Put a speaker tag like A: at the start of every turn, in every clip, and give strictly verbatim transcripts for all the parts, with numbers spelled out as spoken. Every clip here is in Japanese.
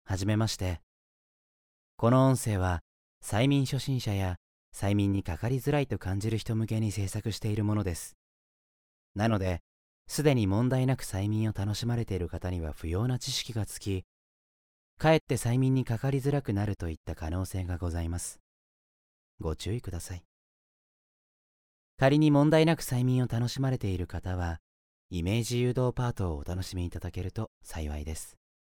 A: はじめまして。この音声は催眠初心者や催眠にかかりづらいと感じる人向けに制作しているものです。なので、すでに問題なく催眠を楽しまれている方には不要な知識がつき、かえって催眠にかかりづらくなるといった可能性がございます。ご注意ください。仮に問題なく催眠を楽しまれている方は、イメージ誘導パートをお楽しみいただけると幸いです。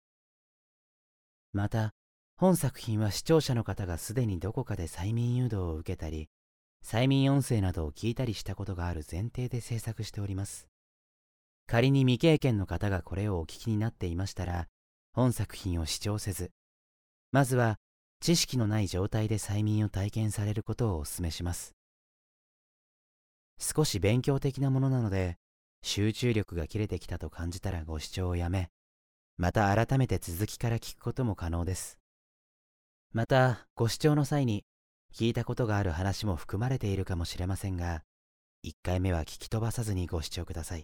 A: また、本作品は視聴者の方がすでにどこかで催眠誘導を受けたり、催眠音声などを聞いたりしたことがある前提で制作しております。仮に未経験の方がこれをお聞きになっていましたら、本作品を視聴せず、まずは知識のない状態で催眠を体験されることをお勧めします。少し勉強的なものなので、集中力が切れてきたと感じたらご視聴をやめ、また改めて続きから聞くことも可能です。また、ご視聴の際に聞いたことがある話も含まれているかもしれませんが、いっかいめは聞き飛ばさずにご視聴ください。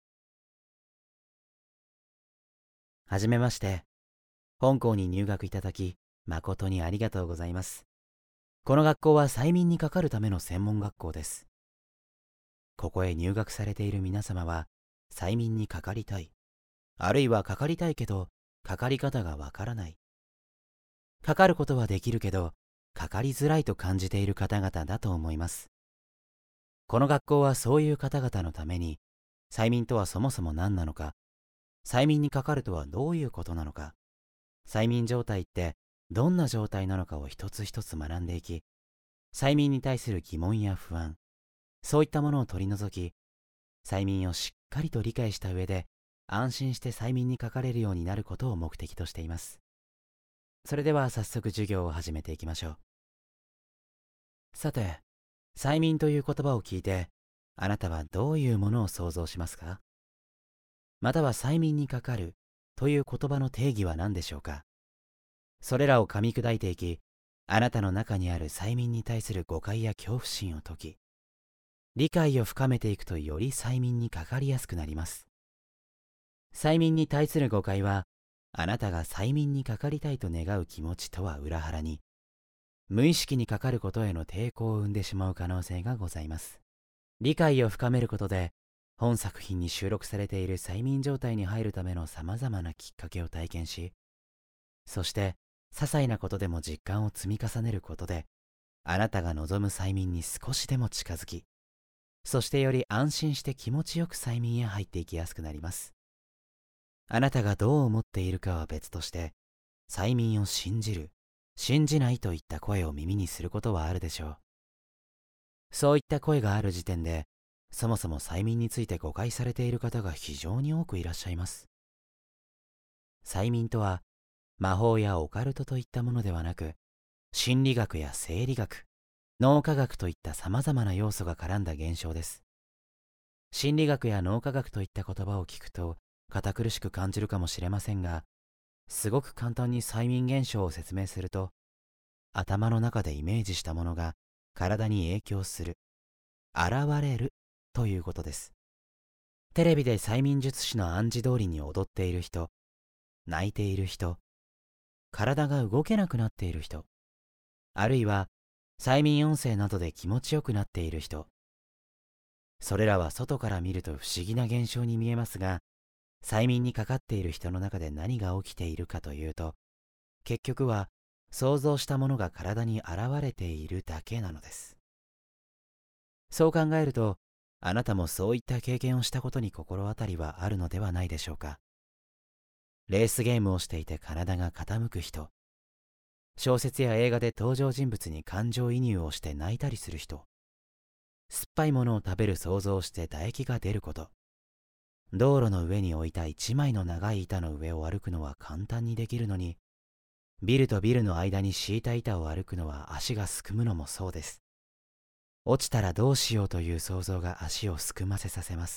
A: はじめまして。本校に入学いただき、誠にありがとうございます。この学校は催眠にかかるための専門学校です。ここへ入学されている皆様は、催眠にかかりたい、あるいはかかりたいけど、かかり方がわからない。かかることはできるけど、かかりづらいと感じている方々だと思います。この学校はそういう方々のために、催眠とはそもそも何なのか、催眠にかかるとはどういうことなのか、催眠状態ってどんな状態なのかを一つ一つ学んでいき、催眠に対する疑問や不安、そういったものを取り除き、催眠をしっかりと理解した上で、安心して催眠にかかれるようになることを目的としています。それでは早速授業を始めていきましょう。さて、催眠という言葉を聞いて、あなたはどういうものを想像しますか？または催眠にかかるという言葉の定義は何でしょうか？それらを噛み砕いていき、あなたの中にある催眠に対する誤解や恐怖心を解き、理解を深めていくとより催眠にかかりやすくなります。催眠に対する誤解は、あなたが催眠にかかりたいと願う気持ちとは裏腹に、無意識にかかることへの抵抗を生んでしまう可能性がございます。理解を深めることで、本作品に収録されている催眠状態に入るための様々なきっかけを体験し、そして、些細なことでも実感を積み重ねることで、あなたが望む催眠に少しでも近づき、そしてより安心して気持ちよく催眠へ入っていきやすくなります。あなたがどう思っているかは別として、催眠を信じる、信じないといった声を耳にすることはあるでしょう。そういった声がある時点で、そもそも催眠について誤解されている方が非常に多くいらっしゃいます。催眠とは、魔法やオカルトといったものではなく、心理学や生理学、脳科学といった様々な要素が絡んだ現象です。心理学や脳科学といった言葉を聞くと、堅苦しく感じるかもしれませんが、すごく簡単に催眠現象を説明すると、頭の中でイメージしたものが体に影響する、現れるということです。テレビで催眠術師の暗示通りに踊っている人、泣いている人、体が動けなくなっている人、あるいは催眠音声などで気持ちよくなっている人、それらは外から見ると不思議な現象に見えますが、催眠にかかっている人の中で何が起きているかというと、結局は想像したものが体に現れているだけなのです。そう考えると、あなたもそういった経験をしたことに心当たりはあるのではないでしょうか。レースゲームをしていて体が傾く人、小説や映画で登場人物に感情移入をして泣いたりする人、酸っぱいものを食べる想像をして唾液が出ること、道路の上に置いた一枚の長い板の上を歩くのは簡単にできるのに、ビルとビルの間に敷いた板を歩くのは足がすくむのもそうです。落ちたらどうしようという想像が足をすくませさせます。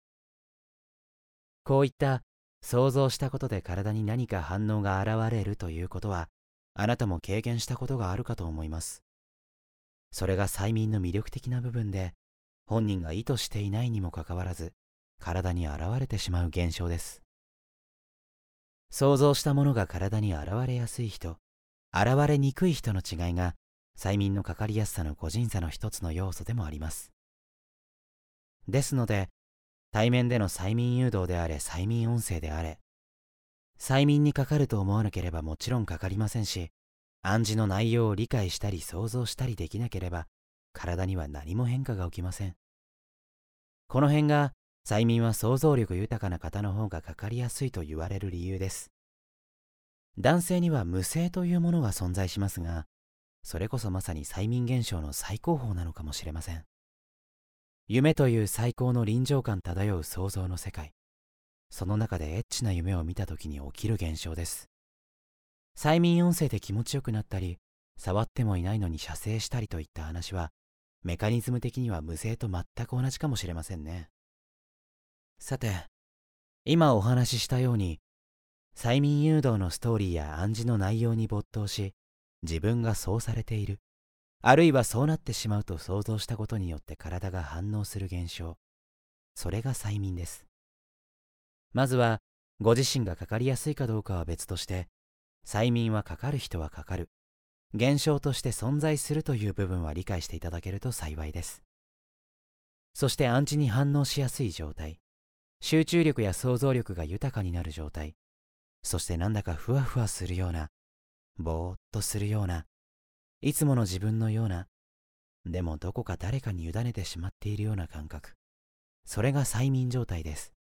A: こういった想像したことで体に何か反応が現れるということは、あなたも経験したことがあるかと思います。それが催眠の魅力的な部分で、本人が意図していないにもかかわらず、体に現れてしまう現象です。 想像したものが体に現れやすい人、現れにくい人の違いが催眠のかかりやすさの個人差の一つの要素でもあります。ですので、対面での催眠誘導であれ催眠音声であれ、催眠にかかると思わなければもちろんかかりませんし、暗示の内容を理解したり想像したりできなければ体には何も変化が起きません。この辺が催眠は想像力豊かな方の方がかかりやすいと言われる理由です。男性には無性というものが存在しますが、それこそまさに催眠現象の最高峰なのかもしれません。夢という最高の臨場感漂う想像の世界、その中でエッチな夢を見た時に起きる現象です。催眠音声で気持ちよくなったり、触ってもいないのに射精したりといった話は、メカニズム的には無性と全く同じかもしれませんね。さて、今お話ししたように、催眠誘導のストーリーや暗示の内容に没頭し、自分がそうされている、あるいはそうなってしまうと想像したことによって体が反応する現象、それが催眠です。まずは、ご自身がかかりやすいかどうかは別として、催眠はかかる人はかかる、現象として存在するという部分は理解していただけると幸いです。そして暗示に反応しやすい状態、集中力や想像力が豊かになる状態、そしてなんだかふわふわするような、ぼーっとするような、いつもの自分のような、でもどこか誰かに委ねてしまっているような感覚、それが催眠状態です。